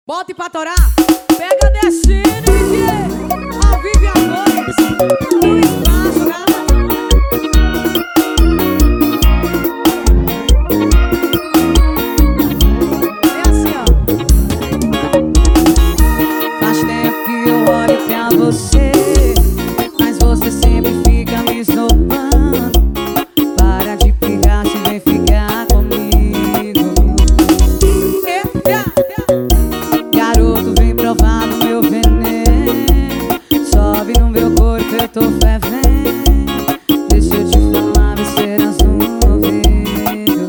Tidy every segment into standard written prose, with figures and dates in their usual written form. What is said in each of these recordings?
Bote pra torar, pega descendo e ao vivo e a voz, no espaço, galera. É assim, ó. Faz tempo que eu olho pra você, mas você sempre fica me esnobando. Para de brigar, se vem ficar comigo. Garoto, vem provar do meu veneno. Sobe no meu corpo, eu tô fervendo. Deixa eu te falar besteiras no ouvido.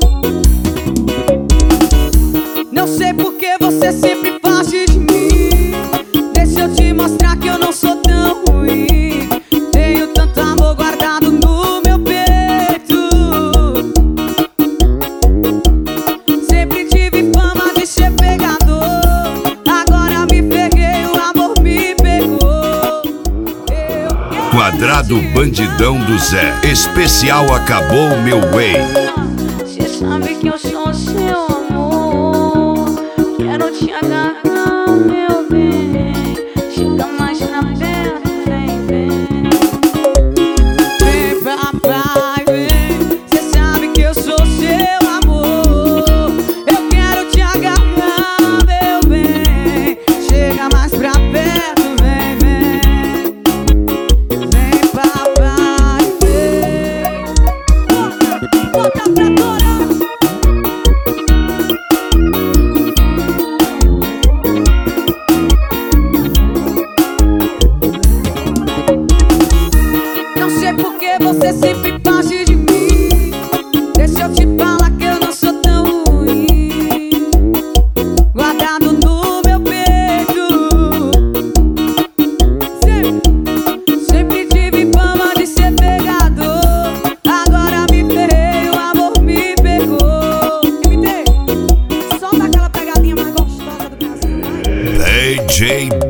Não sei por que você sempre foge de mim. Deixa eu te mostrar que eu não sou tão ruim. Tenho tanto amor guardado no meu peito. Sempre tive fama de ser pegador. Agora me peguei, o amor me pegou. Quadrado Bandidão do Zé. Especial Acabou Meu Way. Cê sabe que eu sou seu amor. Quero te agarrar, meu bem. Chega mais pra perto, vem, vem. Vem, papai, vem. Cê sabe que eu sou seu amor. Eu quero te agarrar, meu bem. Chega mais pra perto, vem, vem. Vem, papai, vem. Bota pra torar. Não sei por que você sempre foge de mim. Deixa eu te falar que eu não sou tão ruim. Guardado no meu peito. Sempre tive fama de ser pegador. Agora me ferrei, o amor me pegou. MT, solta aquela pegadinha mais gostosa do Brasil, vai. DJ